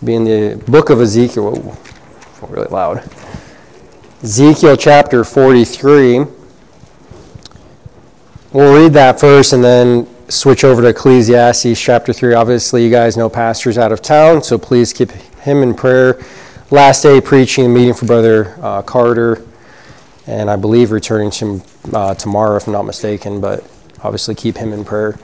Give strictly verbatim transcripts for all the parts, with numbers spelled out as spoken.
be in the book of Ezekiel. Whoa, really loud. Ezekiel chapter forty-three. We'll read that first and then switch over to Ecclesiastes chapter three. Obviously, you guys know Pastor's out of town, so please keep him in prayer. Last day preaching and meeting for Brother uh, Carter, and I believe returning to him uh, tomorrow, if I'm not mistaken, but obviously keep him in prayer.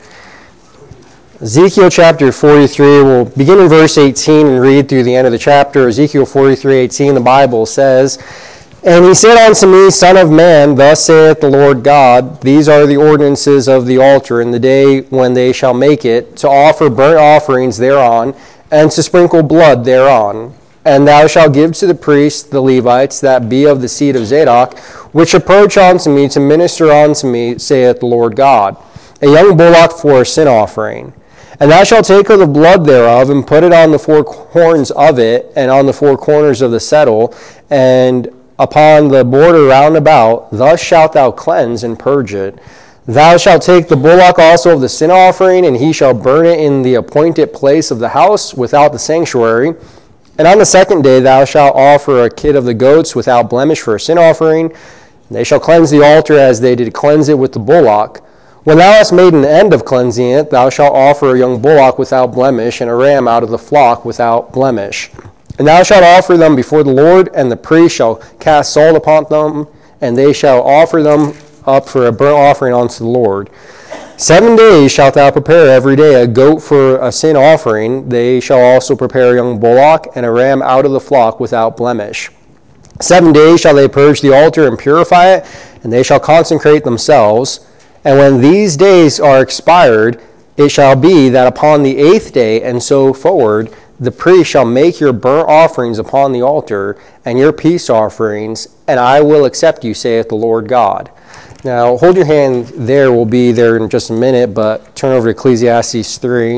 Ezekiel chapter forty-three, we'll begin in verse eighteen and read through the end of the chapter. Ezekiel forty-three eighteen, the Bible says, "And he said unto me, Son of man, thus saith the Lord God, these are the ordinances of the altar in the day when they shall make it, to offer burnt offerings thereon, and to sprinkle blood thereon. And thou shalt give to the priests, the Levites, that be of the seed of Zadok, which approach unto me to minister unto me, saith the Lord God, a young bullock for a sin offering. And thou shalt take of the blood thereof, and put it on the four horns of it, and on the four corners of the settle, and upon the border round about. Thus shalt thou cleanse and purge it. Thou shalt take the bullock also of the sin offering, and he shall burn it in the appointed place of the house without the sanctuary. And on the second day thou shalt offer a kid of the goats without blemish for a sin offering. And they shall cleanse the altar as they did cleanse it with the bullock. When thou hast made an end of cleansing it, thou shalt offer a young bullock without blemish, and a ram out of the flock without blemish. And thou shalt offer them before the Lord, and the priest shall cast salt upon them, and they shall offer them up for a burnt offering unto the Lord. Seven days shalt thou prepare every day a goat for a sin offering. They shall also prepare a young bullock, and a ram out of the flock without blemish. Seven days shall they purge the altar and purify it, and they shall consecrate themselves. And when these days are expired, it shall be that upon the eighth day and so forward, the priest shall make your burnt offerings upon the altar, and your peace offerings, and I will accept you, saith the Lord God." Now, hold your hand there. We'll be there in just a minute, but turn over to Ecclesiastes three.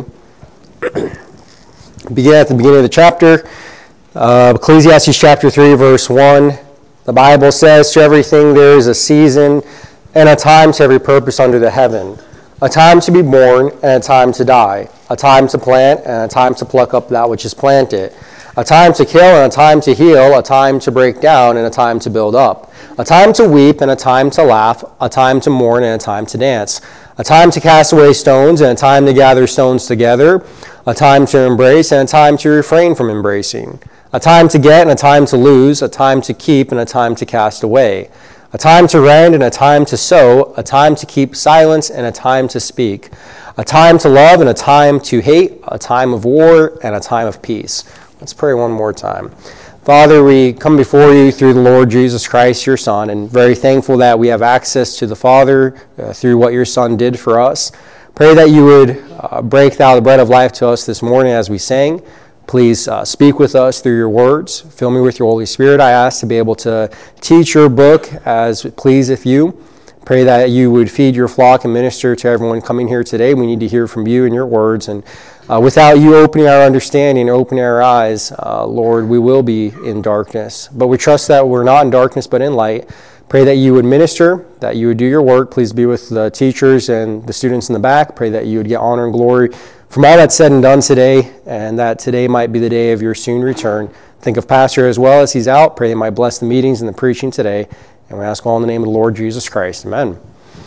Begin at the beginning of the chapter. Uh, Ecclesiastes chapter three, verse one. The Bible says, "To everything there is a season, and a time to every purpose under the heaven. A time to be born, and a time to die. A time to plant, and a time to pluck up that which is planted. A time to kill, and a time to heal. A time to break down, and a time to build up. A time to weep, and a time to laugh. A time to mourn, and a time to dance. A time to cast away stones, and a time to gather stones together. A time to embrace, and a time to refrain from embracing. A time to get, and a time to lose. A time to keep, and a time to cast away. A time to rend, and a time to sow. A time to keep silence, and a time to speak. A time to love, and a time to hate. A time of war, and a time of peace." Let's pray one more time. Father, we come before you through the Lord Jesus Christ, your Son, and very thankful that we have access to the Father uh, through what your Son did for us. Pray that you would uh, break thou the bread of life to us this morning as we sang. Please uh, speak with us through your words. Fill me with your Holy Spirit, I ask, to be able to teach your book as it pleaseth you. Pray that you would feed your flock and minister to everyone coming here today. We need to hear from you and your words. And uh, without you opening our understanding, opening our eyes, uh, Lord, we will be in darkness. But we trust that we're not in darkness but in light. Pray that you would minister, that you would do your work. Please be with the teachers and the students in the back. Pray that you would get honor and glory from all that's said and done today, and that today might be the day of your soon return. Think of Pastor as well as he's out. Pray that he might bless the meetings and the preaching today. And we ask all in the name of the Lord Jesus Christ. Amen.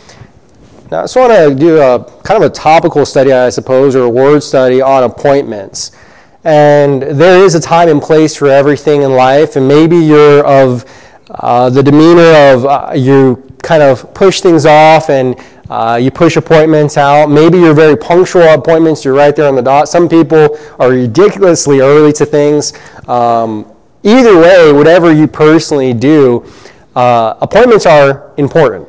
Now, I just want to do a kind of a topical study, I suppose, or a word study on appointments. And there is a time and place for everything in life, and maybe you're of uh, the demeanor of uh, you kind of push things off and Uh, you push appointments out. Maybe you're very punctual at appointments. You're right there on the dot. Some people are ridiculously early to things. Um, either way, whatever you personally do, uh, appointments are important.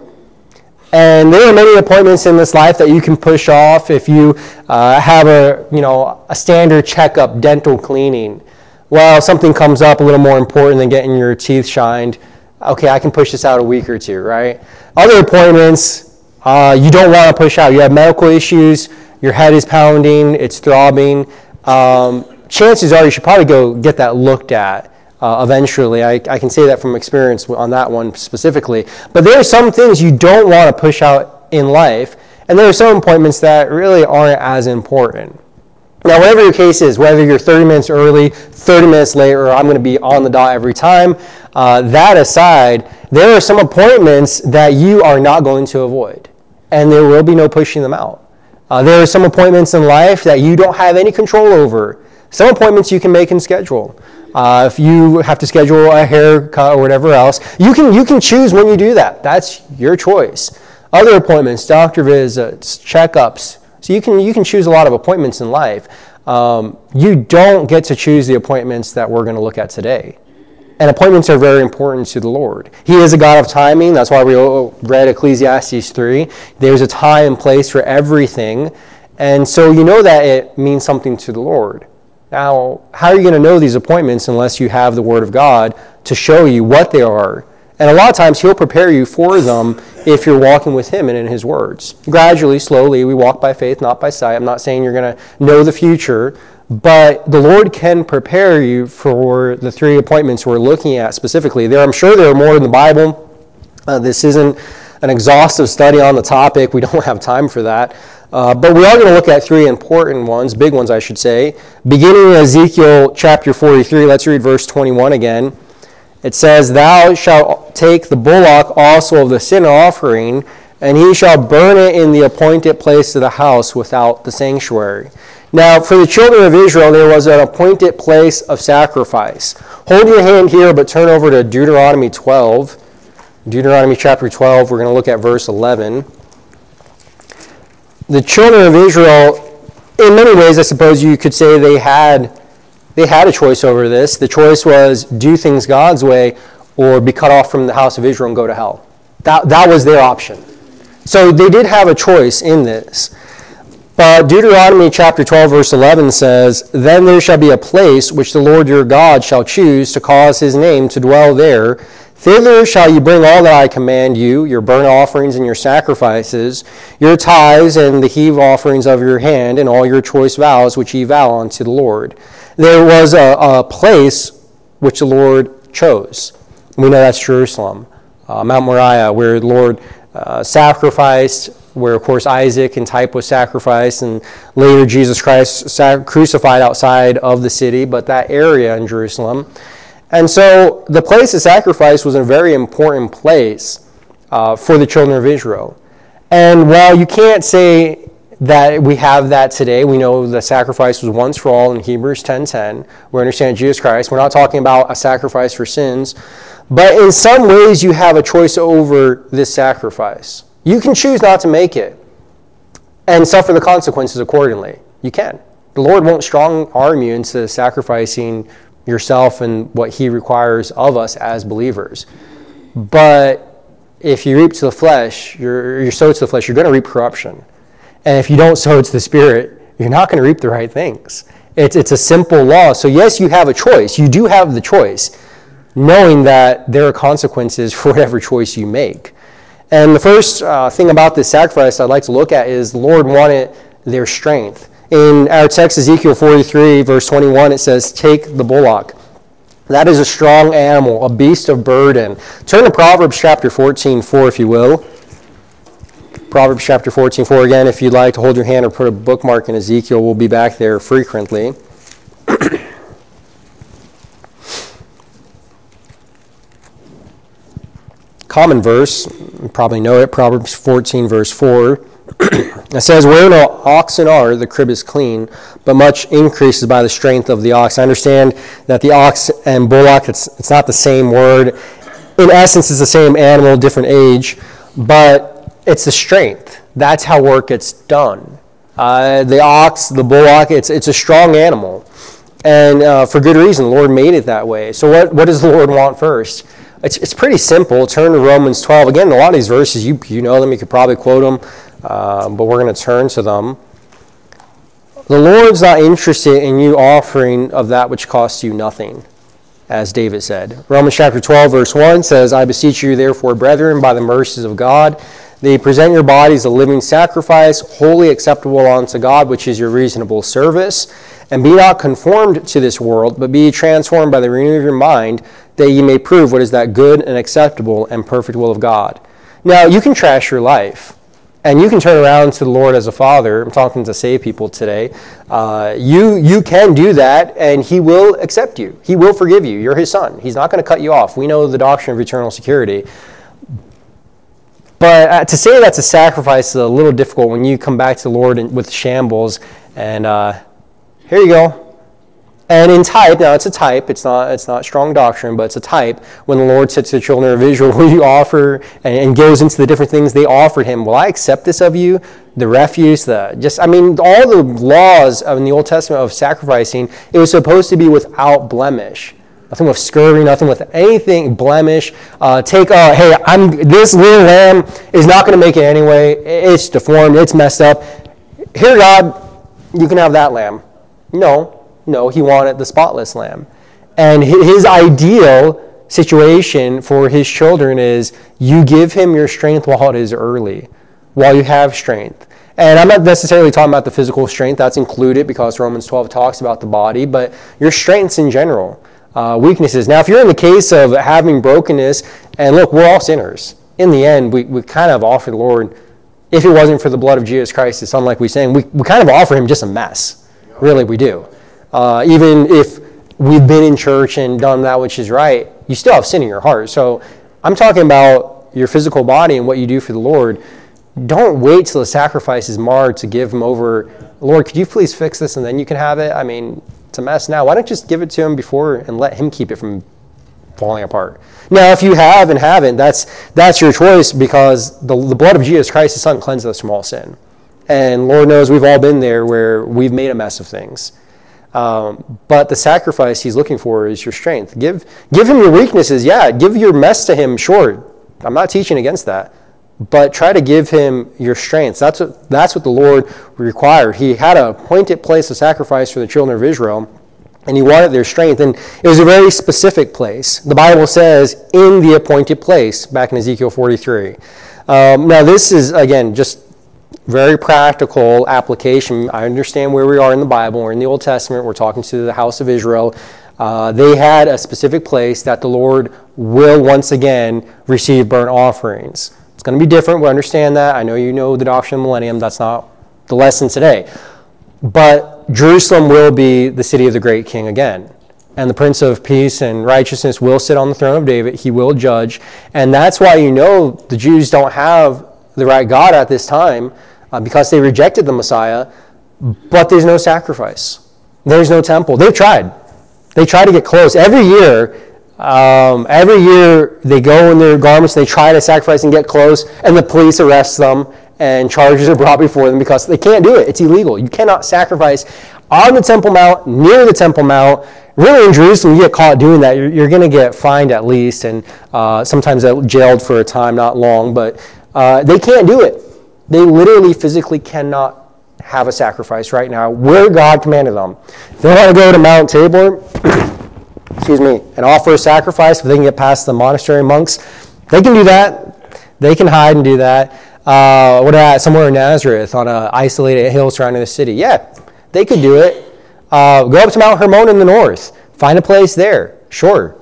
And there are many appointments in this life that you can push off. If you uh, have a, you know, a standard checkup, dental cleaning, well, something comes up a little more important than getting your teeth shined. Okay, I can push this out a week or two, right? Other appointments, Uh, you don't want to push out. You have medical issues, your head is pounding, it's throbbing. Um, chances are you should probably go get that looked at uh, eventually. I, I can say that from experience on that one specifically. But there are some things you don't want to push out in life, and there are some appointments that really aren't as important. Now, whatever your case is, whether you're thirty minutes early, thirty minutes late, or I'm going to be on the dot every time, uh, that aside, there are some appointments that you are not going to avoid, and there will be no pushing them out. Uh, there are some appointments in life that you don't have any control over. Some appointments you can make and schedule. Uh, if you have to schedule a haircut or whatever else, you can you can choose when you do that. That's your choice. Other appointments, doctor visits, checkups. So you can you can choose a lot of appointments in life. Um, you don't get to choose the appointments that we're going to look at today. And appointments are very important to the Lord. He is a God of timing. That's why we read Ecclesiastes three. There's a time and place for everything. And so you know that it means something to the Lord. Now, how are you going to know these appointments unless you have the Word of God to show you what they are? And a lot of times He'll prepare you for them if you're walking with Him and in His words. Gradually, slowly, we walk by faith, not by sight. I'm not saying you're going to know the future, but the Lord can prepare you for the three appointments we're looking at specifically. There, I'm sure there are more in the Bible. Uh, this isn't an exhaustive study on the topic. We don't have time for that. Uh, but we are going to look at three important ones, big ones I should say. Beginning in Ezekiel chapter forty-three, let's read verse twenty-one again. It says, "Thou shalt take the bullock also of the sin offering, and he shall burn it in the appointed place of the house without the sanctuary." Now, for the children of Israel, there was an appointed place of sacrifice. Hold your hand here, but turn over to Deuteronomy twelve. Deuteronomy chapter twelve, we're going to look at verse eleven. The children of Israel, in many ways, I suppose you could say they had they had a choice over this. The choice was do things God's way or be cut off from the house of Israel and go to hell. That, that was their option. So they did have a choice in this. But Deuteronomy chapter twelve, verse eleven says, "Then there shall be a place which the Lord your God shall choose to cause His name to dwell there. Thither shall you bring all that I command you, your burnt offerings and your sacrifices, your tithes and the heave offerings of your hand, and all your choice vows which ye vow unto the Lord." There was a, a place which the Lord chose. We know that's Jerusalem, uh, Mount Moriah, where the Lord uh, sacrificed, where, of course, Isaac and type was sacrificed, and later Jesus Christ sac- crucified outside of the city, but that area in Jerusalem. And so the place of sacrifice was a very important place uh, for the children of Israel. And while you can't say that we have that today, we know the sacrifice was once for all in Hebrews ten ten. We understand Jesus Christ. We're not talking about a sacrifice for sins. But in some ways, you have a choice over this sacrifice. You can choose not to make it and suffer the consequences accordingly. You can. The Lord won't strong arm you into sacrificing yourself and what He requires of us as believers. But if you reap to the flesh, you're, you're sow to the flesh, you're going to reap corruption. And if you don't sow to the Spirit, you're not going to reap the right things. It's, it's a simple law. So yes, you have a choice. You do have the choice, knowing that there are consequences for whatever choice you make. And the first uh, thing about this sacrifice I'd like to look at is the Lord wanted their strength. In our text, Ezekiel forty-three, verse twenty-one, it says, "Take the bullock." That is a strong animal, a beast of burden. Turn to Proverbs chapter fourteen four, if you will. Proverbs chapter fourteen four, again, if you'd like to hold your hand or put a bookmark in Ezekiel, we'll be back there frequently. Common verse, you probably know it, Proverbs fourteen, verse four. It says, "Where no oxen are, the crib is clean, but much increases by the strength of the ox." I understand that the ox and bullock, it's, it's not the same word. In essence, it's the same animal, different age, but it's the strength. That's how work gets done. Uh, the ox, the bullock, it's it's a strong animal. And uh, for good reason, the Lord made it that way. So what, what does the Lord want first? It's it's pretty simple. Turn to Romans twelve. Again, a lot of these verses, you, you know them, you could probably quote them. Uh, but we're going to turn to them. The Lord's not interested in you offering of that which costs you nothing, as David said. Romans chapter twelve, verse one says, "I beseech you, therefore, brethren, by the mercies of God, that you present your bodies a living sacrifice, wholly acceptable unto God, which is your reasonable service. And be not conformed to this world, but be transformed by the renewing of your mind, that ye may prove what is that good and acceptable and perfect will of God." Now, you can trash your life. And you can turn around to the Lord as a father. I'm talking to saved people today. Uh, you you can do that, and he will accept you. He will forgive you. You're his son. He's not going to cut you off. We know the doctrine of eternal security. But uh, to say that's a sacrifice is a little difficult when you come back to the Lord and, with shambles, and uh, here you go. And in type, now it's a type, it's not it's not strong doctrine, but it's a type. When the Lord said to the children of Israel, will you offer, and, and goes into the different things they offered him, will I accept this of you? The refuse, the just, I mean, all the laws of in the Old Testament of sacrificing, it was supposed to be without blemish. Nothing with scurvy, nothing with anything blemish. Uh, take, uh, hey, I'm this little lamb is not going to make it anyway. It's deformed, it's messed up. Here, God, you can have that lamb. No. No, he wanted the spotless lamb. And his ideal situation for his children is you give him your strength while it is early, while you have strength. And I'm not necessarily talking about the physical strength. That's included because Romans twelve talks about the body, but your strengths in general, uh, weaknesses. Now, if you're in the case of having brokenness, and look, we're all sinners. In the end, we, we kind of offer the Lord, if it wasn't for the blood of Jesus Christ, his son, like we sang, we, we kind of offer him just a mess. Really, we do. Uh, even if we've been in church and done that which is right, you still have sin in your heart. So I'm talking about your physical body and what you do for the Lord. Don't wait till the sacrifice is marred to give him over. Lord, could you please fix this and then you can have it? I mean, it's a mess now. Why don't you just give it to him before and let him keep it from falling apart? Now, if you have and haven't, that's that's your choice, because the, the blood of Jesus Christ, his son, cleanses us from all sin. And Lord knows we've all been there where we've made a mess of things. Um, but the sacrifice he's looking for is your strength. Give give him your weaknesses. Yeah, give your mess to him. Sure, I'm not teaching against that. But try to give him your strength. That's what, that's what the Lord required. He had an appointed place of sacrifice for the children of Israel, and he wanted their strength. And it was a very specific place. The Bible says, in the appointed place, back in Ezekiel forty-three. Um, now this is, again, just very practical application. I understand where we are in the Bible. We're in the Old Testament. We're talking to the house of Israel. Uh, they had a specific place that the Lord will once again receive burnt offerings. It's going to be different. We understand that. I know you know the doctrine of the millennium. That's not the lesson today. But Jerusalem will be the city of the great king again. And the Prince of Peace and Righteousness will sit on the throne of David. He will judge. And that's why you know the Jews don't have the right God at this time, Uh, because they rejected the Messiah, but there's no sacrifice. There's no temple. They've tried. They try to get close. Every year, um, every year they go in their garments, they try to sacrifice and get close, and the police arrest them, and charges are brought before them because they can't do it. It's illegal. You cannot sacrifice on the Temple Mount, near the Temple Mount. Really, in Jerusalem, you get caught doing that, you're, you're going to get fined at least, and uh, sometimes jailed for a time, not long, but uh, they can't do it. They literally, physically cannot have a sacrifice right now where God commanded them. If they want to go to Mount Tabor, excuse me, and offer a sacrifice, if they can get past the monastery monks, they can do that. They can hide and do that. Uh, what about somewhere in Nazareth on an isolated hill surrounding the city? Yeah, they could do it. Uh, go up to Mount Hermon in the north. Find a place there. Sure.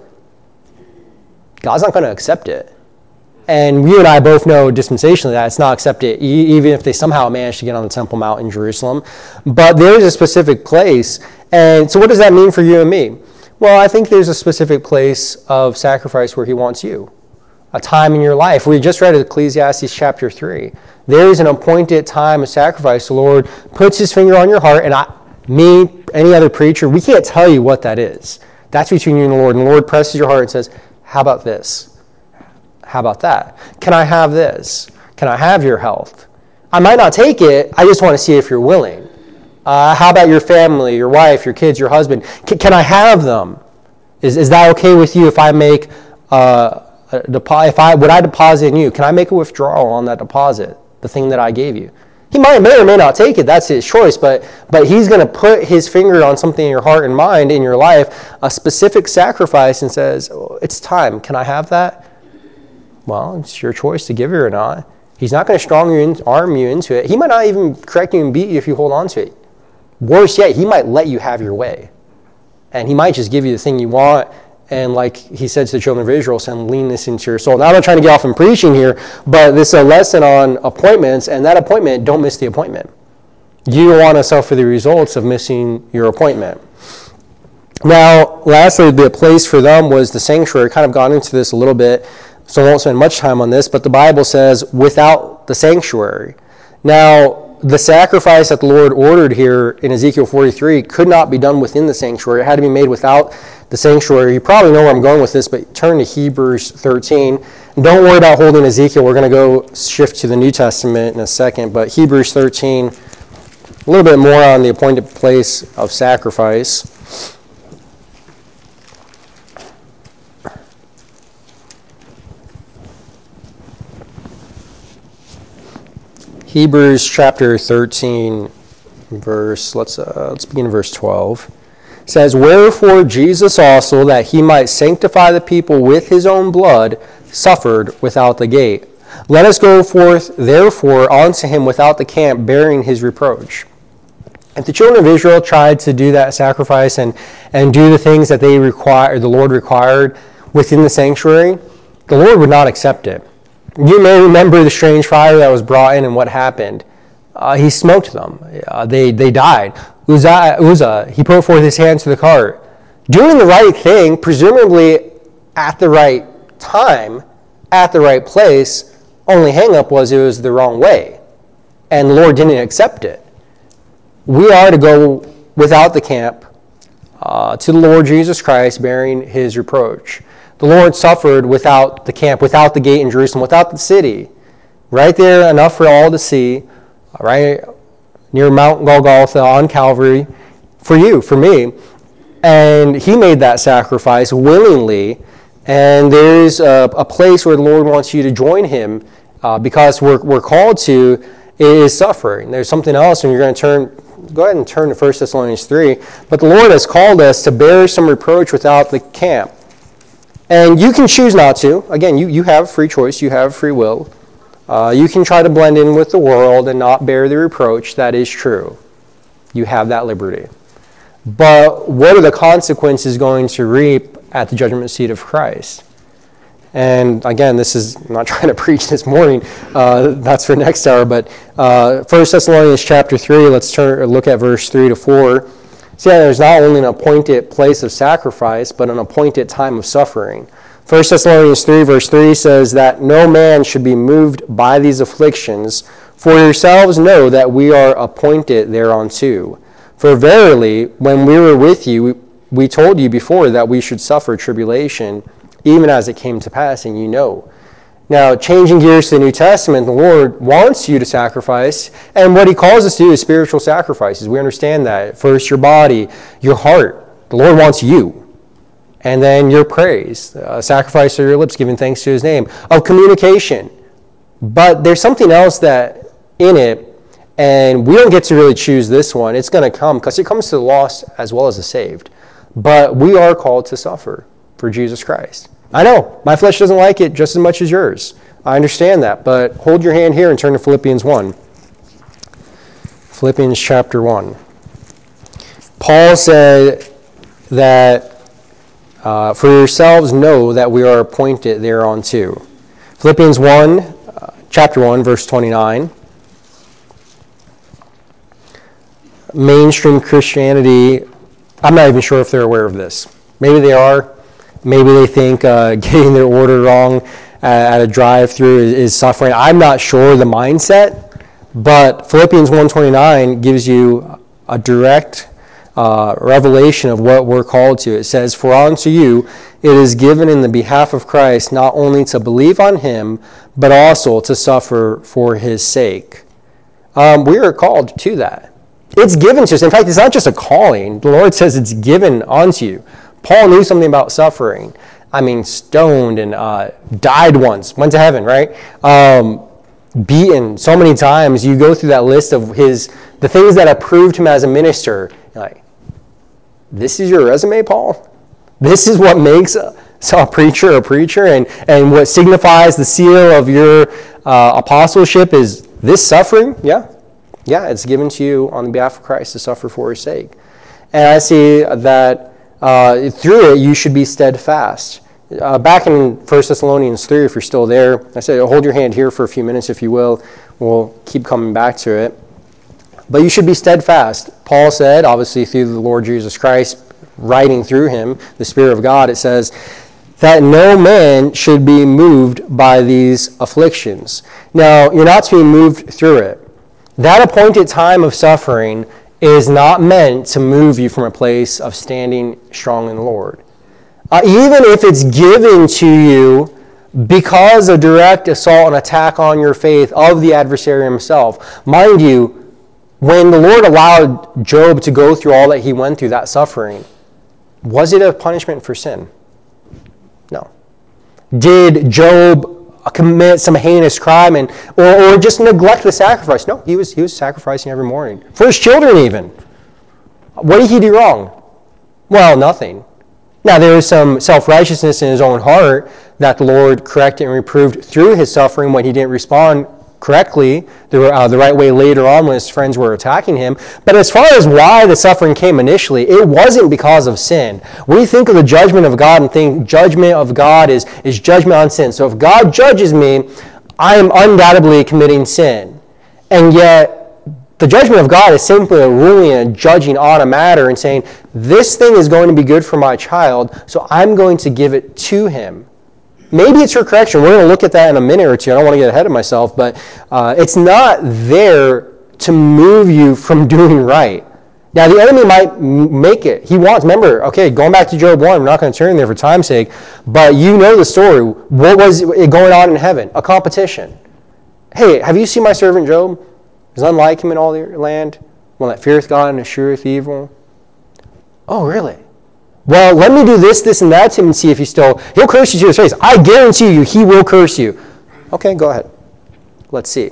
God's not going to accept it. And you and I both know dispensationally that it's not accepted, even if they somehow manage to get on the Temple Mount in Jerusalem. But there is a specific place. And so what does that mean for you and me? Well, I think there's a specific place of sacrifice where he wants you. A time in your life. We just read Ecclesiastes chapter three. There is an appointed time of sacrifice. The Lord puts his finger on your heart, and I, me, any other preacher, we can't tell you what that is. That's between you and the Lord. And the Lord presses your heart and says, how about this? How about that? Can I have this? Can I have your health? I might not take it. I just want to see if you're willing. Uh, how about your family, your wife, your kids, your husband? Can, can I have them? Is is that okay with you if I make uh, a deposit? If I would I deposit in you? Can I make a withdrawal on that deposit, the thing that I gave you? He might may or may not take it. That's his choice. But but he's going to put his finger on something in your heart and mind, in your life, a specific sacrifice, and says, oh, it's time. Can I have that? Well, it's your choice to give it or not. He's not going to strong you in, arm you into it. He might not even correct you and beat you if you hold on to it. Worse yet, he might let you have your way. And he might just give you the thing you want And like he said to the children of Israel, send leanness into your soul. Now I'm not trying to get off in preaching here, but this is a lesson on appointments, and that appointment, don't miss the appointment. You don't want to suffer the results of missing your appointment. Now, lastly, the place for them was the sanctuary. Kind of gone into this a little bit, so I won't spend much time on this, but the Bible says without the sanctuary. Now, the sacrifice that the Lord ordered here in Ezekiel forty-three could not be done within the sanctuary. It had to be made without the sanctuary. You probably know where I'm going with this, but turn to Hebrews thirteen. And don't worry about holding Ezekiel. We're going to go shift to the New Testament in a second. But Hebrews thirteen, a little bit more on the appointed place of sacrifice. Hebrews chapter thirteen, verse, let's, uh, let's begin in verse twelve. It says, wherefore Jesus also, that he might sanctify the people with his own blood, suffered without the gate. Let us go forth, therefore, unto him without the camp, bearing his reproach. If the children of Israel tried to do that sacrifice and, and do the things that they require, the Lord required within the sanctuary, the Lord would not accept it. You may remember the strange fire that was brought in and what happened. Uh, he smoked them. Uh, they they died. Uzzah, Uzzah, he put forth his hand to the cart. Doing the right thing, presumably at the right time, at the right place, only hang-up was it was the wrong way. And the Lord didn't accept it. We are to go without the camp uh, to the Lord Jesus Christ, bearing his reproach. The Lord suffered without the camp, without the gate in Jerusalem, without the city. Right there, enough for all to see, right near Mount Golgotha on Calvary, for you, for me. And he made that sacrifice willingly. And there's a, a place where the Lord wants you to join him uh, because we're, we're called to is suffering. There's something else, and you're going to turn, go ahead and turn to First Thessalonians three. But the Lord has called us to bear some reproach without the camp. And you can choose not to. Again, you, you have free choice. You have free will. Uh, you can try to blend in with the world and not bear the reproach. That is true. You have that liberty. But what are the consequences going to reap at the judgment seat of Christ? And again, this is, I'm not trying to preach this morning. Uh, that's for next hour. But uh, First Thessalonians chapter three, let's turn look at verse three to four. See, there's not only an appointed place of sacrifice, but an appointed time of suffering. First Thessalonians three, verse three says that no man should be moved by these afflictions, for yourselves know that we are appointed thereunto. For verily, when we were with you, we told you before that we should suffer tribulation, even as it came to pass, and you know. Now, changing gears to the New Testament, the Lord wants you to sacrifice, and what he calls us to do is spiritual sacrifices. We understand that. First, your body, your heart. The Lord wants you. And then your praise, a sacrifice of your lips, giving thanks to his name, of communication. But there's something else that in it, and we don't get to really choose this one. It's going to come, because it comes to the lost as well as the saved. But we are called to suffer for Jesus Christ. I know, my flesh doesn't like it just as much as yours. I understand that, but hold your hand here and turn to Philippians one. Philippians chapter one. Paul said that uh, for yourselves know that we are appointed thereunto. Philippians one, uh, chapter one, verse twenty-nine. Mainstream Christianity, I'm not even sure if they're aware of this. Maybe they are. Maybe they think uh, getting their order wrong at a drive-through is, is suffering. I'm not sure the mindset, but Philippians one twenty-nine gives you a direct uh, revelation of what we're called to. It says, for unto you it is given in the behalf of Christ not only to believe on him, but also to suffer for his sake. Um, we are called to that. It's given to us. In fact, it's not just a calling. The Lord says it's given unto you. Paul knew something about suffering. I mean, stoned and uh, died once, went to heaven, right? Um, beaten so many times. You go through that list of his the things that have proved him as a minister. You're like, this is your resume, Paul? This is what makes a, a preacher a preacher, and, and what signifies the seal of your uh, apostleship is this suffering? Yeah. Yeah, it's given to you on behalf of Christ to suffer for his sake. And I see that uh, through it you should be steadfast. Uh, back in First Thessalonians three, if you're still there, I said hold your hand here for a few minutes if you will. We'll keep coming back to it. But you should be steadfast. Paul said, obviously through the Lord Jesus Christ, writing through him, the Spirit of God, it says that no man should be moved by these afflictions. Now, you're not to be moved through it. That appointed time of suffering is not meant to move you from a place of standing strong in the Lord. Uh, even if it's given to you because of direct assault and attack on your faith of the adversary himself. Mind you, when the Lord allowed Job to go through all that he went through, that suffering, was it a punishment for sin? No. Did Job commit some heinous crime and or, or just neglect the sacrifice? No, he was he was sacrificing every morning. For his children even. What did he do wrong? Well, nothing. Now, there is some self-righteousness in his own heart that the Lord corrected and reproved through his suffering when he didn't respond correctly the, uh, the right way later on when his friends were attacking him. But as far as why the suffering came initially, it wasn't because of sin. We think of the judgment of God and think judgment of God is, is judgment on sin. So if God judges me, I am undoubtedly committing sin. And yet, the judgment of God is simply a ruling and judging on a matter and saying, this thing is going to be good for my child, so I'm going to give it to him. Maybe it's for correction. We're going to look at that in a minute or two. I don't want to get ahead of myself, but uh, it's not there to move you from doing right. Now, the enemy might m- make it. He wants, remember, okay, going back to Job one, we're not going to turn there for time's sake, but you know the story. What was going on in heaven? A competition. Hey, have you seen my servant Job? Is unlike him in all the land, one that feareth God and escheweth evil. Oh, really? Well, let me do this, this, and that to him and see if he still... He'll curse you to his face. I guarantee you, he will curse you. Okay, go ahead. Let's see.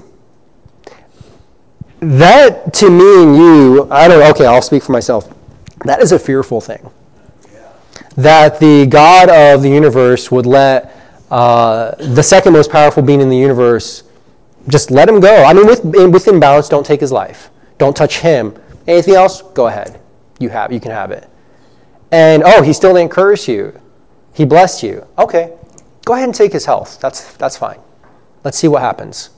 That, to me and you, I don't... Okay, I'll speak for myself. That is a fearful thing. That the God of the universe would let uh, the second most powerful being in the universe just let him go. I mean, with, within balance, don't take his life. Don't touch him. Anything else? Go ahead. You have, you can have it. And, oh, he still didn't curse you. He blessed you. Okay. Go ahead and take his health. That's, that's fine. Let's see what happens.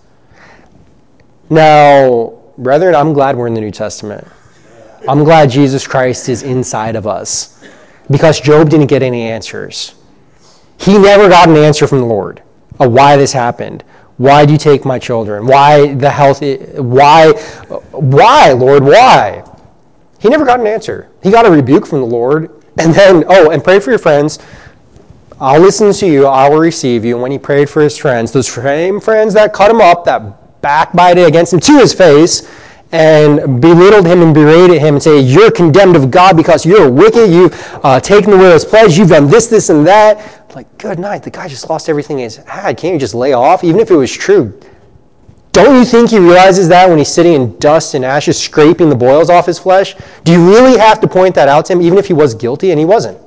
Now, brethren, I'm glad we're in the New Testament. I'm glad Jesus Christ is inside of us. Because Job didn't get any answers. He never got an answer from the Lord of why this happened. Why do you take my children? Why the health? Why? Why, Lord? Why? He never got an answer. He got a rebuke from the Lord. And then, oh, and pray for your friends. I'll listen to you. I will receive you. And when he prayed for his friends, those same friends that cut him up, that backbited against him to his face, and belittled him and berated him and say, you're condemned of God because you're wicked. You've uh, taken the widow's pledge. You've done this, this, and that. Like, good night. The guy just lost everything he had. Can't you just lay off? Even if it was true. Don't you think he realizes that when he's sitting in dust and ashes, scraping the boils off his flesh? Do you really have to point that out to him, even if he was guilty? And he wasn't.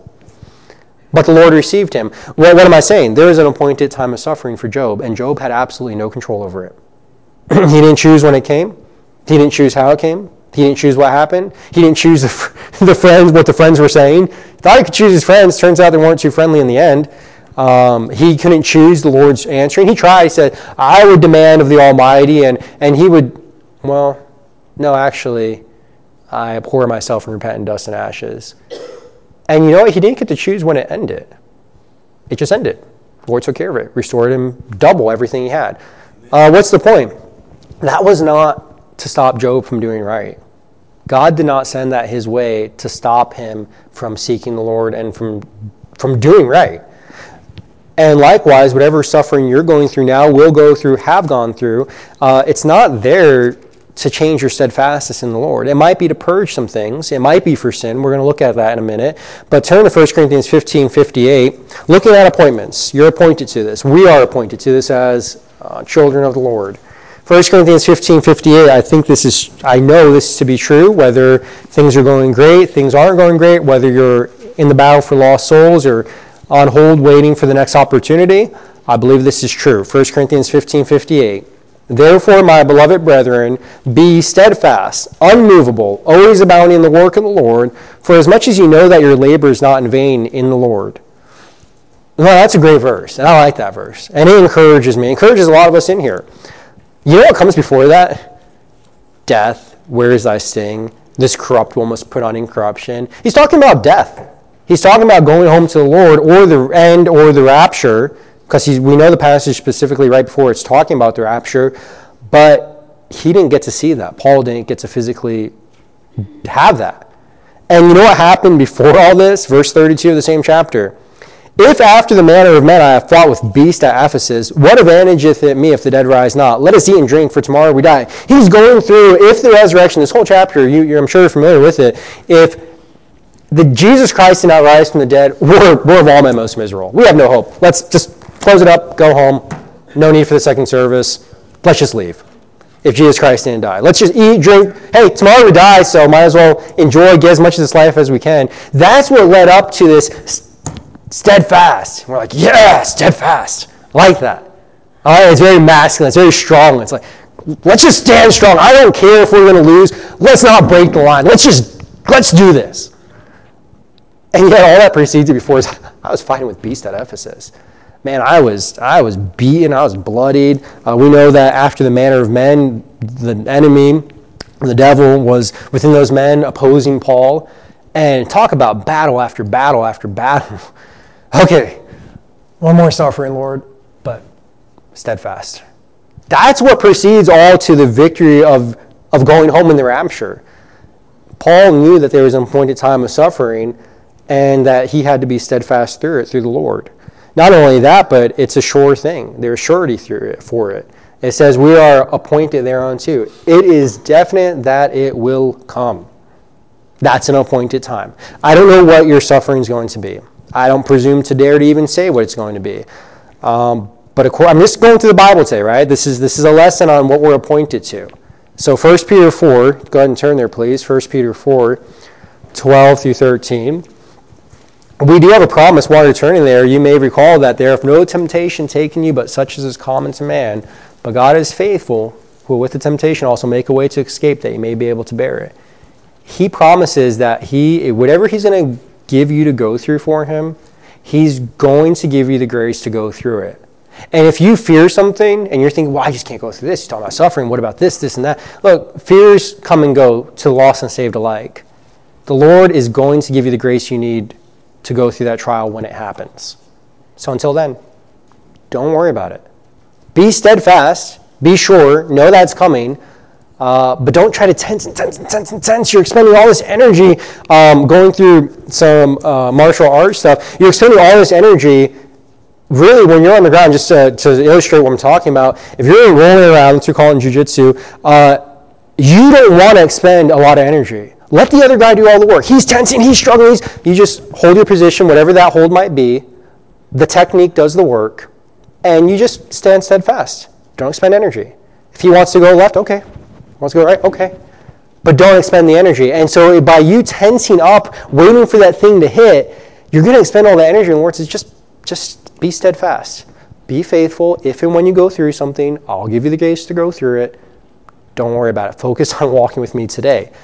But the Lord received him. Well, what am I saying? There is an appointed time of suffering for Job, and Job had absolutely no control over it. He didn't choose when it came. He didn't choose how it came. He didn't choose what happened. He didn't choose the, the friends, what the friends were saying. He thought he could choose his friends. Turns out they weren't too friendly in the end. Um, he couldn't choose the Lord's answering. He tried. He said, I would demand of the Almighty. And, and he would, well, no, actually, I abhor myself and repent in dust and ashes. And you know what? He didn't get to choose when it ended. It just ended. The Lord took care of it. Restored him double everything he had. Uh, what's the point? That was not to stop Job from doing right. God did not send that his way to stop him from seeking the Lord and from, from doing right. And likewise, whatever suffering you're going through now, will go through, have gone through, uh, it's not there to change your steadfastness in the Lord. It might be to purge some things. It might be for sin. We're going to look at that in a minute. But turn to First Corinthians fifteen fifty-eight. Looking at appointments. You're appointed to this. We are appointed to this as uh, children of the Lord. First Corinthians fifteen fifty-eight, I think this is, I know this to be true, whether things are going great, things aren't going great, whether you're in the battle for lost souls or on hold waiting for the next opportunity. I believe this is true. First Corinthians fifteen fifty-eight. Therefore, my beloved brethren, be steadfast, unmovable, always abounding in the work of the Lord, for as much as you know that your labor is not in vain in the Lord. Well, that's a great verse, and I like that verse. And it encourages me. It encourages a lot of us in here. You know what comes before that? Death. Where is thy sting? This corrupt one must put on incorruption. He's talking about death. He's talking about going home to the Lord, or the end, or the rapture, because we know the passage specifically right before it's talking about the rapture, but he didn't get to see that. Paul didn't get to physically have that. And you know what happened before all this? Verse thirty-two of the same chapter. If after the manner of men I have fought with beasts at Ephesus, what advantageth it me if the dead rise not? Let us eat and drink, for tomorrow we die. He's going through, if the resurrection, this whole chapter, you, you're, I'm sure you're familiar with it, if the Jesus Christ did not rise from the dead, we're, we're of all men most miserable. We have no hope. Let's just close it up, go home. No need for the second service. Let's just leave. If Jesus Christ didn't die. Let's just eat, drink. Hey, tomorrow we die, so might as well enjoy, get as much of this life as we can. That's what led up to this steadfast. We're like, yeah, steadfast. I like that. All right, it's very masculine. It's very strong. It's like, let's just stand strong. I don't care if we're going to lose. Let's not break the line. Let's just, let's do this. And yet all that preceded before is I was fighting with beasts at Ephesus. Man, I was I was beaten. I was bloodied. Uh, we know that after the manner of men, the enemy, the devil, was within those men opposing Paul. And talk about battle after battle after battle. Okay, one more suffering, Lord, but steadfast. That's what precedes all to the victory of, of going home in the rapture. Paul knew that there was an appointed time of suffering and that he had to be steadfast through it, through the Lord. Not only that, but it's a sure thing. There's surety through it, for it. It says we are appointed thereunto. It is definite that it will come. That's an appointed time. I don't know what your suffering is going to be. I don't presume to dare to even say what it's going to be. Um, but of course, I'm just going through the Bible today, right? This is this is a lesson on what we're appointed to. So First Peter four, go ahead and turn there, please. First Peter four, twelve through thirteen. We do have a promise while you're turning there. You may recall that there hath no temptation taken you, but such as is common to man. But God is faithful, who with the temptation also make a way to escape, that you may be able to bear it. He promises that he, whatever he's going to give you to go through for him, he's going to give you the grace to go through it. And if you fear something and you're thinking, well, I just can't go through this. You're talking about suffering. What about this, this, and that? Look, fears come and go to lost and saved alike. The Lord is going to give you the grace you need to go through that trial when it happens. So until then, don't worry about it. Be steadfast. Be sure. Know that's coming. Uh, but don't try to tense and tense and tense and tense. You're expending all this energy um, going through some uh, martial arts stuff. You're expending all this energy really when you're on the ground, just to, to illustrate what I'm talking about. If you're rolling around, that's what we call it in jiu-jitsu, uh, you don't want to expend a lot of energy. Let the other guy do all the work. He's tensing, he's struggling. He's, you just hold your position, whatever that hold might be. The technique does the work. And you just stand steadfast. Don't expend energy. If he wants to go left, okay. Wants to go right? Okay. But don't expend the energy. And so by you tensing up, waiting for that thing to hit, you're going to expend all the energy. In words, it's just, just be steadfast. Be faithful. If and when you go through something, I'll give you the grace to go through it. Don't worry about it. Focus on walking with me today.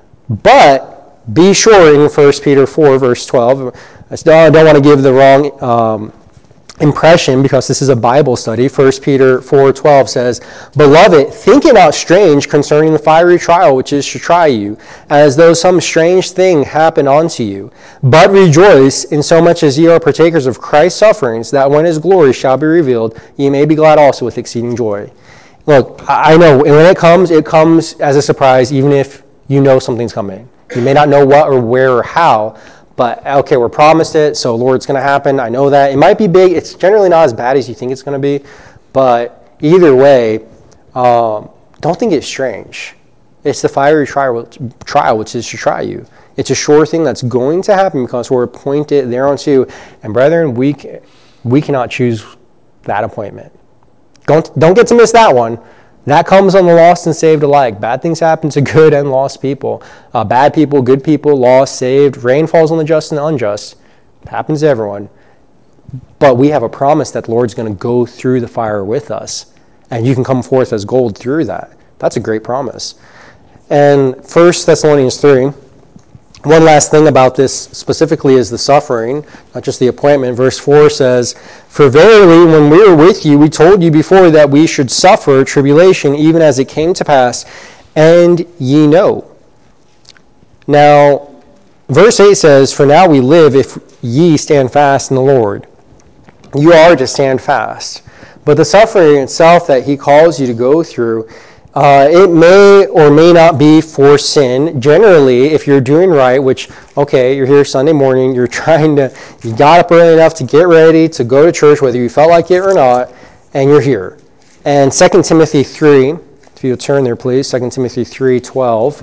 But be sure in First Peter four, verse twelve, I don't want to give the wrong um, impression because this is a Bible study. First Peter four twelve says, Beloved, think it not strange concerning the fiery trial which is to try you, as though some strange thing happened unto you. But rejoice in so much as ye are partakers of Christ's sufferings, that when his glory shall be revealed, ye may be glad also with exceeding joy. Look, I know when it comes, it comes as a surprise, even if you know something's coming. You may not know what or where or how, but okay, we're promised it, so Lord, it's going to happen. I know that. It might be big. It's generally not as bad as you think it's going to be, but either way, um, don't think it's strange. It's the fiery trial, trial which is to try you. It's a sure thing that's going to happen because we're appointed thereunto. And brethren, we we cannot choose that appointment. Don't don't get to miss that one. That comes on the lost and saved alike. Bad things happen to good and lost people. Uh, bad people, good people, lost, saved. Rain falls on the just and the unjust. It happens to everyone. But we have a promise that the Lord's going to go through the fire with us. and you can come forth as gold through that. That's a great promise. And First Thessalonians three, one last thing about this specifically is the suffering, not just the appointment. Verse four says, "For verily, when we were with you, we told you before that we should suffer tribulation, even as it came to pass, and ye know." Now, verse eight says, "For now we live if ye stand fast in the Lord." You are to stand fast. But the suffering itself that he calls you to go through, Uh, it may or may not be for sin. Generally, if you're doing right, which, okay, you're here Sunday morning, you're trying to, you got up early enough to get ready to go to church, whether you felt like it or not, and you're here. And Second Timothy three, if you'll turn there, please, Second Timothy three twelve.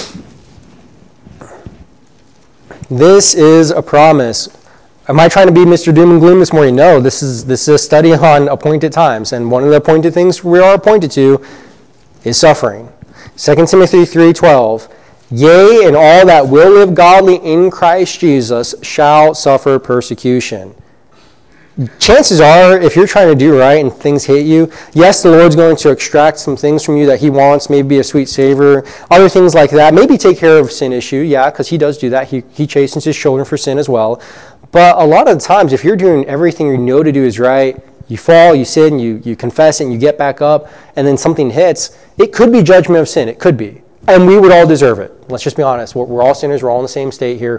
This is a promise. Am I trying to be Mister Doom and Gloom this morning? No, this is, this is a study on appointed times, and one of the appointed things we are appointed to is suffering. Second Timothy three twelve, "Yea, and all that will live godly in Christ Jesus shall suffer persecution." Chances are, if you're trying to do right and things hit you, yes, the Lord's going to extract some things from you that he wants, maybe a sweet savor, other things like that. Maybe take care of sin issue, yeah, because he does do that. He, he chastens his children for sin as well. But a lot of the times, if you're doing everything you know to do is right, you fall, you sin, you, you confess it, and you get back up, and then something hits, it could be judgment of sin. It could be. And we would all deserve it. Let's just be honest. We're, we're all sinners. We're all in the same state here.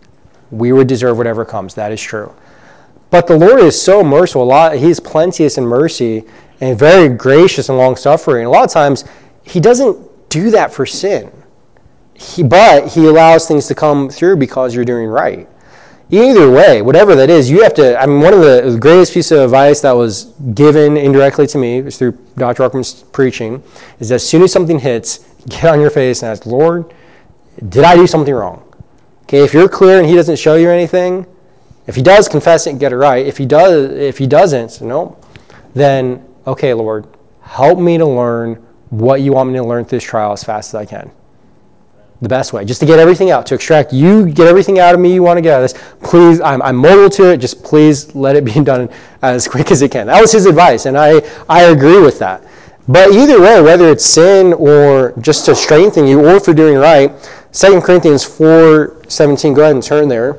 We would deserve whatever comes. That is true. But the Lord is so merciful. A lot, he is plenteous in mercy and very gracious and long-suffering. A lot of times, he doesn't do that for sin. He, but he allows things to come through because you're doing right. Either way, whatever that is, you have to, I mean, one of the greatest pieces of advice that was given indirectly to me was through Doctor Ruckman's preaching, is that as soon as something hits, get on your face and ask, "Lord, did I do something wrong?" Okay, if you're clear and he doesn't show you anything, if he does, confess it and get it right. If he does, if he doesn't, no, then, okay, Lord, help me to learn what you want me to learn through this trial as fast as I can. The best way, just to get everything out, to extract you, get everything out of me you want to get out of this. Please, I'm, I'm mobile to it, just please let it be done as quick as it can. That was his advice, and I, I agree with that. But either way, whether it's sin or just to strengthen you or for doing right, Second Corinthians four seventeen, go ahead and turn there.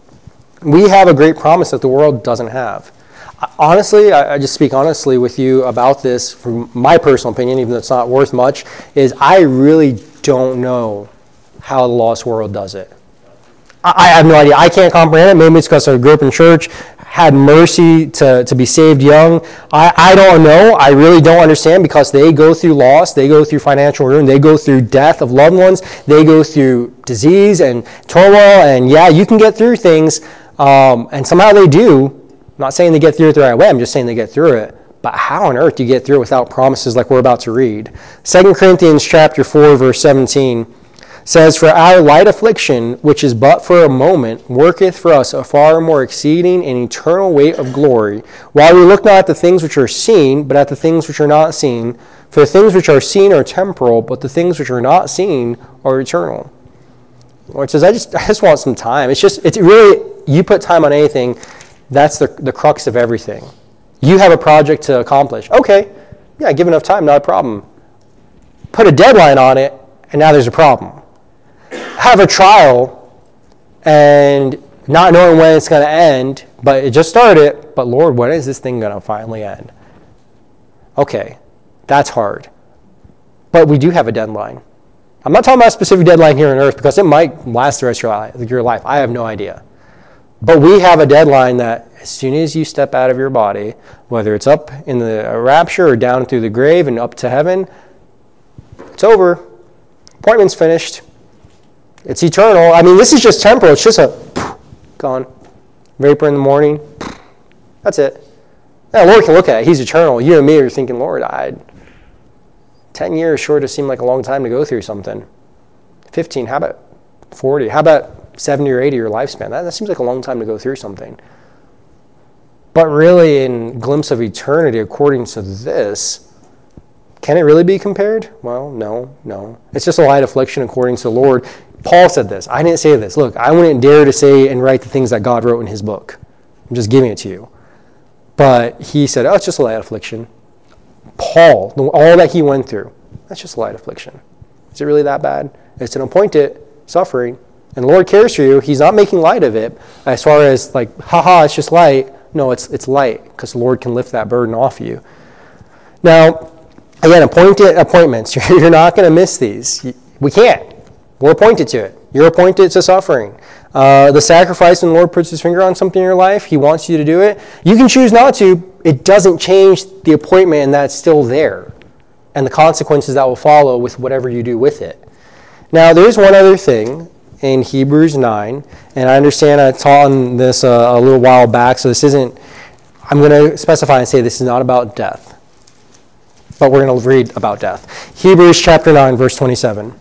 We have a great promise that the world doesn't have. Honestly, I, I just speak honestly with you about this, from my personal opinion, even though it's not worth much, is I really don't know how the lost world does it. I, I have no idea. I can't comprehend it. Maybe it's because I grew up in church, had mercy to, to be saved young. I, I don't know. I really don't understand, because they go through loss, they go through financial ruin, they go through death of loved ones, they go through disease and turmoil, and yeah, you can get through things, um, and somehow they do. I'm not saying they get through it the right way, I'm just saying they get through it. But how on earth do you get through it without promises like we're about to read? Second Corinthians chapter four, verse seventeen, says, "For our light affliction, which is but for a moment, worketh for us a far more exceeding and eternal weight of glory, while we look not at the things which are seen, but at the things which are not seen. For the things which are seen are temporal, but the things which are not seen are eternal." Or it says, I just I just want some time. It's just, it's really, you put time on anything, that's the, the crux of everything. You have a project to accomplish. Okay, yeah, give enough time, not a problem. Put a deadline on it, and now there's a problem. Have a trial and not knowing when it's going to end, but it just started, but Lord, when is this thing going to finally end? Okay, that's hard. But we do have a deadline. I'm not talking about a specific deadline here on earth, because it might last the rest of your life. Your life. I have no idea. But we have a deadline that as soon as you step out of your body, whether it's up in the rapture or down through the grave and up to heaven, it's over. Appointment's finished. It's eternal. I mean, this is just temporal. It's just a gone. Vapor in the morning. That's it. Now, Lord can look at it. He's eternal. You and me are thinking, Lord, I ten years sure does seem like a long time to go through something. fifteen, how about forty? How about seventy or eighty your lifespan? That, that seems like a long time to go through something. But really, in glimpse of eternity, according to this, can it really be compared? Well, no, no. It's just a light affliction according to the Lord. Paul said this. I didn't say this. Look, I wouldn't dare to say and write the things that God wrote in his book. I'm just giving it to you. But he said, oh, it's just a light affliction. Paul, all that he went through, that's just a light affliction. Is it really that bad? It's an appointed suffering. And the Lord cares for you. He's not making light of it as far as like, haha, it's just light. No, it's it's light because the Lord can lift that burden off you. Now, again, appointed appointments. You're not going to miss these. We can't. We're appointed to it. You're appointed to suffering. Uh, the sacrifice when the Lord puts his finger on something in your life, he wants you to do it. You can choose not to. It doesn't change the appointment, and that's still there. And the consequences that will follow with whatever you do with it. Now, there's one other thing in Hebrews nine, and I understand I taught on this uh, a little while back, so this isn't, I'm going to specify and say this is not about death. But we're going to read about death. Hebrews chapter nine, verse twenty-seven.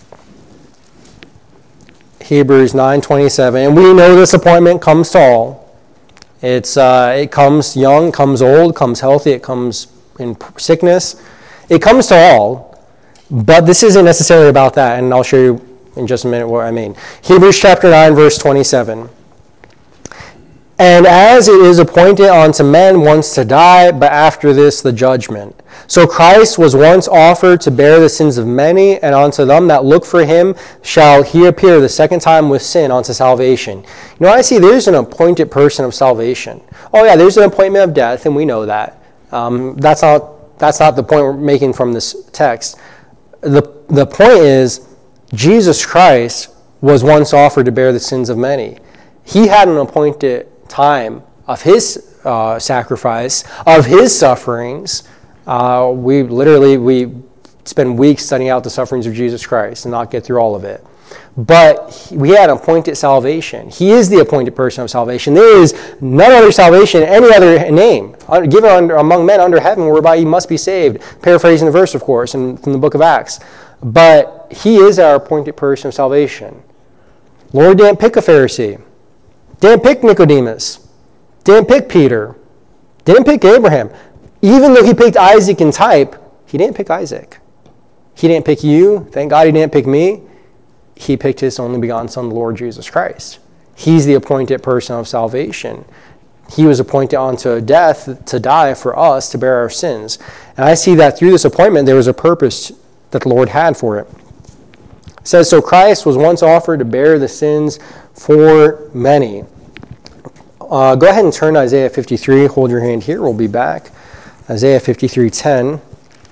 Hebrews nine twenty-seven. And we know this appointment comes to all. It's uh, it comes young, comes old, comes healthy, it comes in sickness. It comes to all. But this isn't necessarily about that, and I'll show you in just a minute what I mean. Hebrews chapter nine, verse twenty-seven. And as it is appointed unto men once to die, but after this the judgment. So Christ was once offered to bear the sins of many, and unto them that look for him shall he appear the second time with sin unto salvation. You know, I see there's an appointed person of salvation. Oh yeah, there's an appointment of death, and we know that. Um, that's not that's not the point we're making from this text. The, the point is, Jesus Christ was once offered to bear the sins of many. He had an appointed time of his uh, sacrifice, of his sufferings. Uh, we literally, we spend weeks studying out the sufferings of Jesus Christ and not get through all of it. But he, we had appointed salvation. He is the appointed person of salvation. There is none other salvation, any other name, given under, among men under heaven whereby you must be saved. Paraphrasing the verse, of course, in, from the book of Acts. But he is our appointed person of salvation. Lord didn't pick a Pharisee. Didn't pick Nicodemus. Didn't pick Peter. Didn't pick Abraham. Even though he picked Isaac in type, he didn't pick Isaac. He didn't pick you. Thank God he didn't pick me. He picked his only begotten Son, the Lord Jesus Christ. He's the appointed person of salvation. He was appointed unto death to die for us, to bear our sins. And I see that through this appointment, there was a purpose that the Lord had for it. It says, so Christ was once offered to bear the sins for many. Uh, go ahead and turn to Isaiah fifty-three. Hold your hand here. We'll be back. Isaiah fifty-three ten.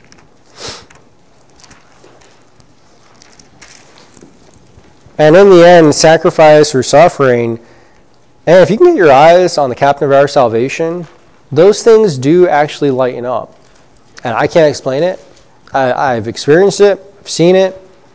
And in the end, sacrifice or suffering, and if you can get your eyes on the captain of our salvation, those things do actually lighten up. And I can't explain it. I, I've experienced it. I've seen it.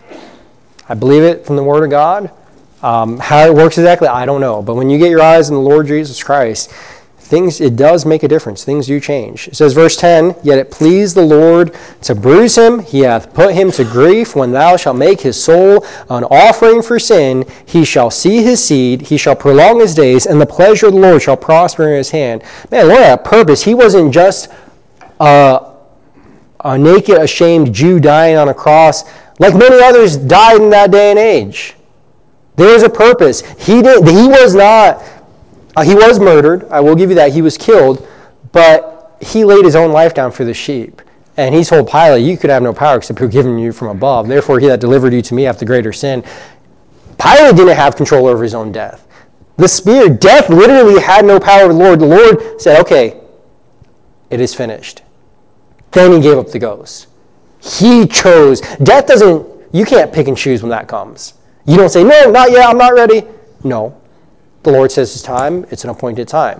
I believe it from the Word of God. Um, how it works exactly, I don't know. But when you get your eyes on the Lord Jesus Christ, things, it does make a difference. Things do change. It says, verse ten, yet it pleased the Lord to bruise him. He hath put him to grief. When thou shalt make his soul an offering for sin, he shall see his seed. He shall prolong his days, and the pleasure of the Lord shall prosper in his hand. Man, Lord had a purpose. He wasn't just uh, a naked, ashamed Jew dying on a cross like many others died in that day and age. There's a purpose. He did. He was not. Uh, he was murdered. I will give you that. He was killed, but he laid his own life down for the sheep. And he told Pilate, "You could have no power except who given you from above. Therefore, he that delivered you to me hath the greater sin." Pilate didn't have control over his own death. The spear, death literally had no power over the Lord. The Lord said, "Okay, it is finished." Then he gave up the ghost. He chose. Death doesn't. You can't pick and choose when that comes. You don't say, "No, not yet. I'm not ready." No. The Lord says it's time. It's an appointed time.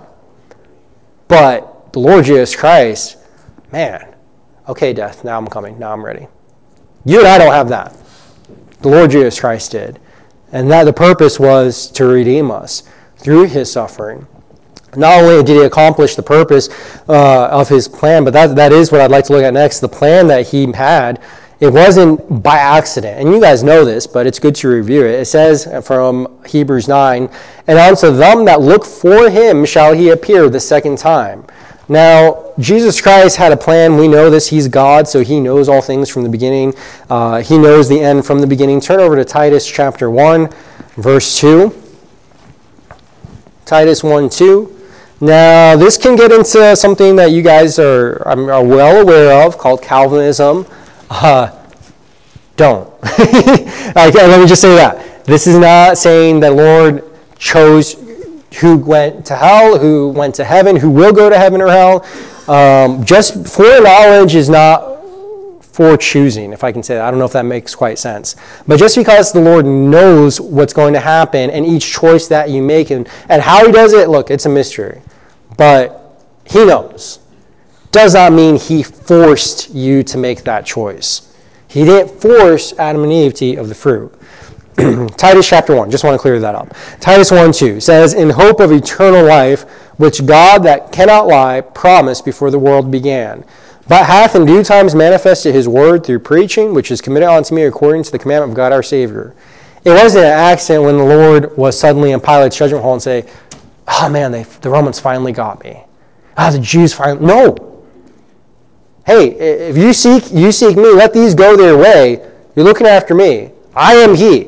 But the Lord Jesus Christ, man, okay, death, now I'm coming. Now I'm ready. You and I don't have that. The Lord Jesus Christ did. And that the purpose was to redeem us through his suffering. Not only did he accomplish the purpose uh, of his plan, but that that is what I'd like to look at next. The plan that he had, it wasn't by accident. And you guys know this, but it's good to review it. It says from Hebrews nine, and unto them that look for him shall he appear the second time. Now, Jesus Christ had a plan. We know this. He's God, so he knows all things from the beginning. Uh, he knows the end from the beginning. Turn over to Titus chapter one, verse two. Titus one two. Now, this can get into something that you guys are, are well aware of called Calvinism. Uh, don't. Okay, let me just say that. This is not saying the Lord chose who went to hell, who went to heaven, who will go to heaven or hell. Um, just foreknowledge is not for choosing, if I can say that. I don't know if that makes quite sense. But just because the Lord knows what's going to happen and each choice that you make and, and how he does it, look, it's a mystery. But he knows. Does not mean he forced you to make that choice. He didn't force Adam and Eve to eat of the fruit. Titus chapter one, just want to clear that up. Titus one two says, in hope of eternal life, which God that cannot lie promised before the world began, but hath in due times manifested his word through preaching, which is committed unto me according to the commandment of God our Savior. It wasn't an accident when the Lord was suddenly in Pilate's judgment hall and say, oh man, they, the Romans finally got me. Ah, the Jews finally... No. Hey, if you seek, you seek me, let these go their way. You're looking after me. I am he.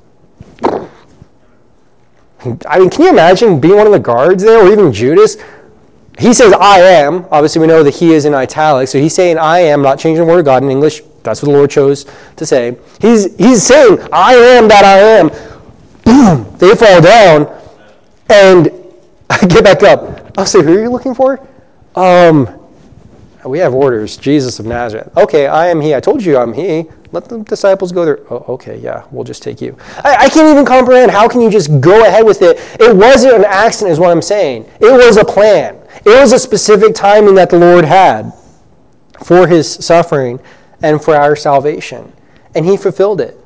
I mean, can you imagine being one of the guards there, or even Judas? He says, I am. Obviously, we know that he is in italics. So he's saying, I am, not changing the word of God in English. That's what the Lord chose to say. He's, he's saying, I am that I am. Boom. They fall down. And I get back up. I'll say, who are you looking for? Um, we have orders. Jesus of Nazareth. Okay, I am he. I told you I'm he. Let the disciples go there. Oh, okay, yeah, we'll just take you. I, I can't even comprehend. How can you just go ahead with it? It wasn't an accident is what I'm saying. It was a plan. It was a specific timing that the Lord had for his suffering and for our salvation. And he fulfilled it.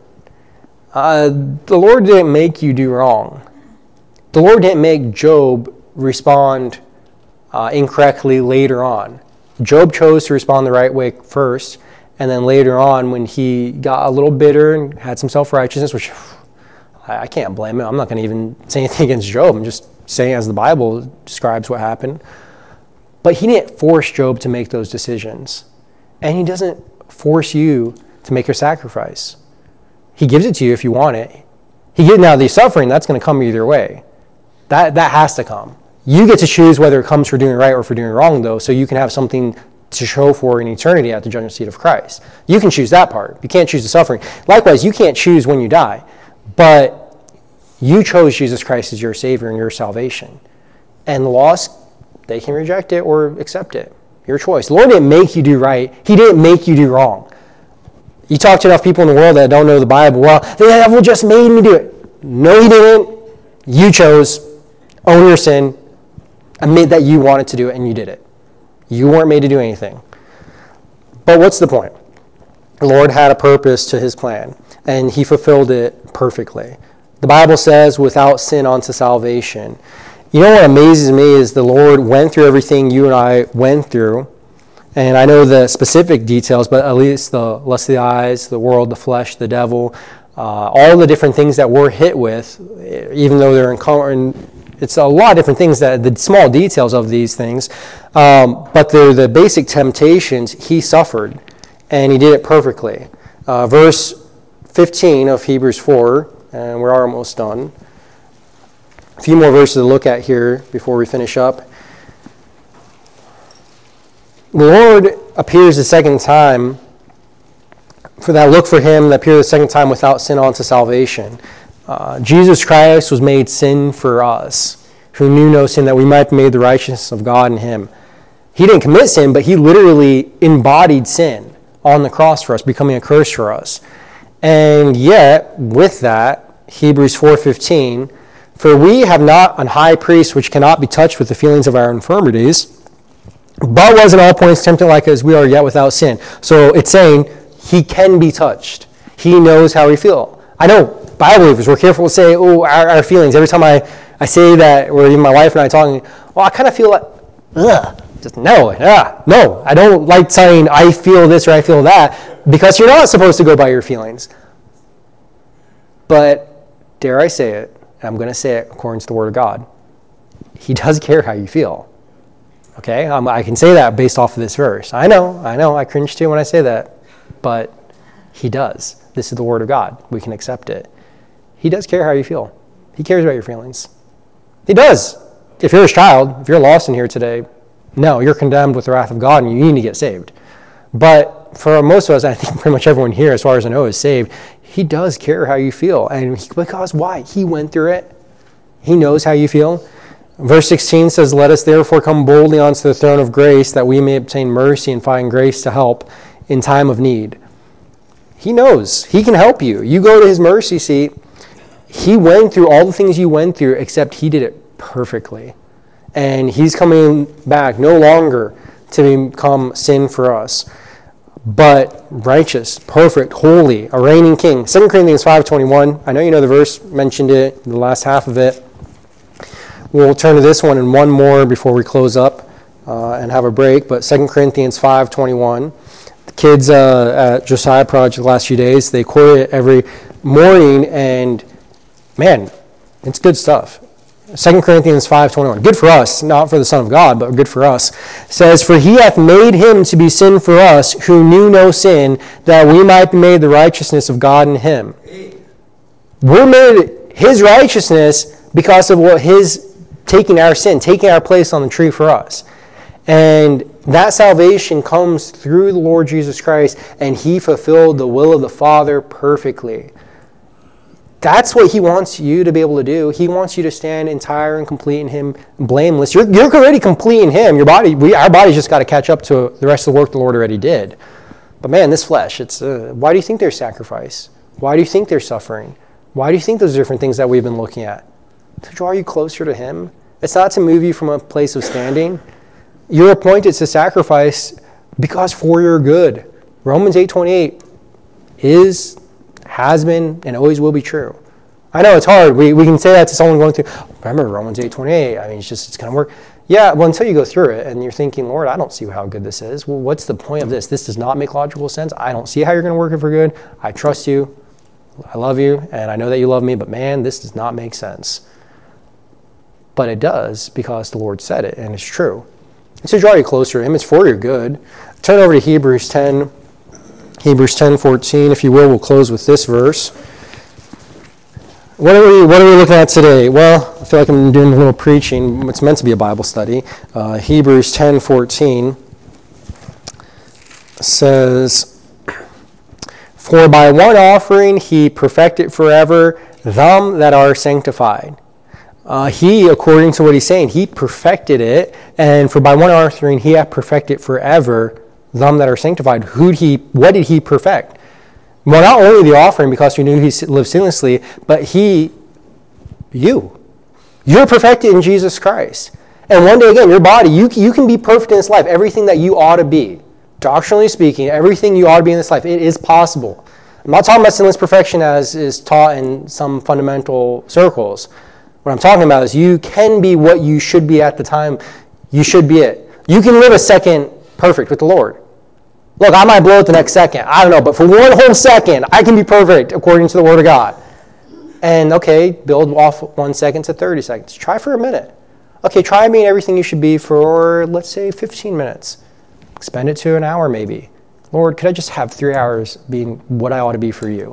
Uh, the Lord didn't make you do wrong. The Lord didn't make Job respond uh, incorrectly later on. Job chose to respond the right way first, and then later on when he got a little bitter and had some self-righteousness, which I, I can't blame him. I'm not going to even say anything against Job. I'm just saying as the Bible describes what happened. But he didn't force Job to make those decisions. And he doesn't force you to make your sacrifice. He gives it to you if you want it. He gives, now the suffering, that's going to come either way. That that has to come. You get to choose whether it comes for doing right or for doing wrong, though, so you can have something to show for in eternity at the judgment seat of Christ. You can choose that part. You can't choose the suffering. Likewise, you can't choose when you die. But you chose Jesus Christ as your Savior and your salvation. And the lost, they can reject it or accept it. Your choice. The Lord didn't make you do right. He didn't make you do wrong. You talk to enough people in the world that don't know the Bible. Well, the devil just made me do it. No, he didn't. You chose. Own your sin. Admit that you wanted to do it and you did it. You weren't made to do anything. But what's the point? The Lord had a purpose to his plan, and he fulfilled it perfectly. The Bible says, without sin unto salvation. You know what amazes me is the Lord went through everything you and I went through, and I know the specific details, but at least the lust of the eyes, the world, the flesh, the devil, uh, all the different things that we're hit with, even though they're in, it's a lot of different things, that the small details of these things, um, but they're the basic temptations. He suffered, and he did it perfectly. Uh, verse fifteen of Hebrews four, and we're almost done. A few more verses to look at here before we finish up. The Lord appears the second time, for that look for him that appeared the second time without sin unto salvation. Uh, Jesus Christ was made sin for us, who knew no sin, that we might be made the righteousness of God in him. He didn't commit sin, but he literally embodied sin on the cross for us, becoming a curse for us. And yet, with that, Hebrews four fifteen, for we have not an high priest which cannot be touched with the feelings of our infirmities, but was in all points tempted like as we are, yet without sin. So it's saying he can be touched. He knows how we feel. I know Bible believers, we're careful to say, oh, our, our feelings. Every time I, I say that, or even my wife and I talking, well, I kind of feel like, ugh. Just no, yeah, no. I don't like saying I feel this or I feel that, because you're not supposed to go by your feelings. But dare I say it, and I'm going to say it according to the Word of God, he does care how you feel. Okay, um, I can say that based off of this verse. I know, I know, I cringe too when I say that, but he does. This is the Word of God. We can accept it. He does care how you feel. He cares about your feelings. He does. if you're his child, if you're lost in here today, no, you're condemned with the wrath of God and you need to get saved. But for most of us, I think pretty much everyone here, as far as I know, is saved. He does care how you feel. And he, because why? He went through it. He knows how you feel. Verse sixteen says, let us therefore come boldly onto the throne of grace that we may obtain mercy and find grace to help in time of need. He knows. He can help you. You go to his mercy seat. He went through all the things you went through, except he did it perfectly. And he's coming back no longer to become sin for us, but righteous, perfect, holy, a reigning king. Second Corinthians five twenty-one. I know you know the verse, mentioned it, the last half of it. We'll turn to this one and one more before we close up uh, and have a break. But Second Corinthians five twenty-one. The kids uh, at Josiah Project the last few days, they quote it every morning, and man, it's good stuff. Second Corinthians five twenty-one. Good for us, not for the Son of God, but good for us. It says, for he hath made him to be sin for us, who knew no sin, that we might be made the righteousness of God in him. We're made his righteousness because of what his taking our sin, taking our place on the tree for us. And that salvation comes through the Lord Jesus Christ, and he fulfilled the will of the Father perfectly. That's what he wants you to be able to do. He wants you to stand entire and complete in him, blameless. You're, you're already complete in him. Your body, we, our body's just got to catch up to the rest of the work the Lord already did. But man, this flesh, it's uh, why do you think there's sacrifice? Why do you think there's suffering? Why do you think those different things that we've been looking at? To draw you closer to him. It's not to move you from a place of standing. You're appointed to sacrifice because for your good. Romans eight twenty-eight is, has been, and always will be true. I know it's hard. We we can say that to someone going through, remember Romans eight twenty-eight. I mean, it's just, it's going to work. Yeah, well, until you go through it and you're thinking, Lord, I don't see how good this is. Well, what's the point of this? This does not make logical sense. I don't see how you're going to work it for good. I trust you. I love you, and I know that you love me, but man, this does not make sense. But it does because the Lord said it, and it's true. It's to draw you closer to him. It's for your good. Turn over to Hebrews ten. Hebrews ten fourteen, if you will. We'll close with this verse. What are we, what are we looking at today? Well, I feel like I'm doing a little preaching. It's meant to be a Bible study. Uh, Hebrews ten fourteen says, for by one offering he perfected forever them that are sanctified. Uh, he, according to what he's saying, he perfected it, and for by one offering he hath perfected forever them that are sanctified. Who did he? What did he perfect? Well, not only the offering, because we knew he lived sinlessly, but he, you, you're perfected in Jesus Christ. And one day again, your body, you you can be perfect in this life. Everything that you ought to be, doctrinally speaking, everything you ought to be in this life, it is possible. I'm not talking about sinless perfection as is taught in some fundamental circles. What I'm talking about is you can be what you should be at the time you should be it. You can live a second perfect with the Lord. Look, I might blow it the next second. I don't know, but for one whole second, I can be perfect according to the Word of God. And okay, build off one second to thirty seconds. Try for a minute. Okay, try being everything you should be for, let's say, fifteen minutes. Expand it to an hour maybe. Lord, could I just have three hours being what I ought to be for you?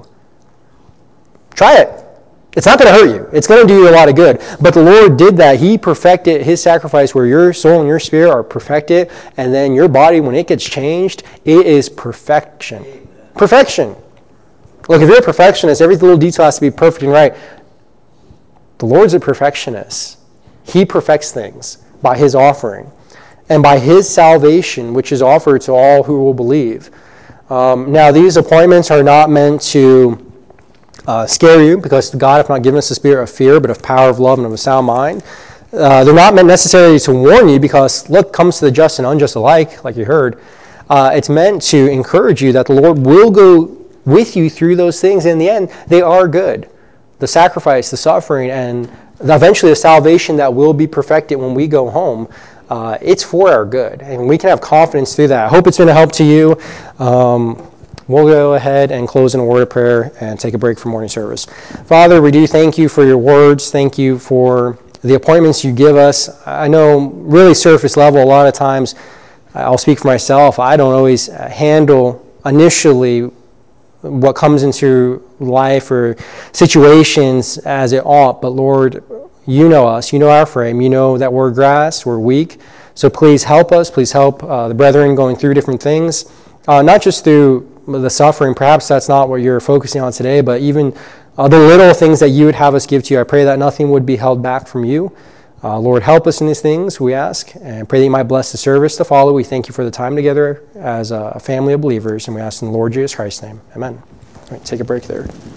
Try it. It's not going to hurt you. It's going to do you a lot of good. But the Lord did that. He perfected his sacrifice where your soul and your spirit are perfected. And then your body, when it gets changed, it is perfection. Perfection. Look, if you're a perfectionist, every little detail has to be perfect and right. The Lord's a perfectionist. He perfects things by his offering and by his salvation, which is offered to all who will believe. Um, now, these appointments are not meant to Uh, scare you, because God hath not given us a spirit of fear, but of power, of love, and of a sound mind. Uh, they're not meant necessarily to warn you, because look comes to the just and unjust alike, like you heard. Uh, it's meant to encourage you that the Lord will go with you through those things. In the end, they are good. The sacrifice, the suffering, and eventually the salvation that will be perfected when we go home, uh, it's for our good. And we can have confidence through that. I hope it's been a help to you. Um, We'll go ahead and close in a word of prayer and take a break for morning service. Father, we do thank you for your words. Thank you for the appointments you give us. I know really surface level, a lot of times, I'll speak for myself, I don't always handle initially what comes into life or situations as it ought. But Lord, You know us. You know our frame. You know that we're grass, we're weak. So please help us. Please help uh, the brethren going through different things, uh, not just through the suffering. Perhaps that's not what you're focusing on today, but even uh, the little things that you would have us give to you. I pray that nothing would be held back from you. Uh, Lord, help us in these things, we ask, and pray that you might bless the service to follow. We thank you for the time together as a family of believers, and we ask in the Lord Jesus Christ's name. Amen. All right, take a break there.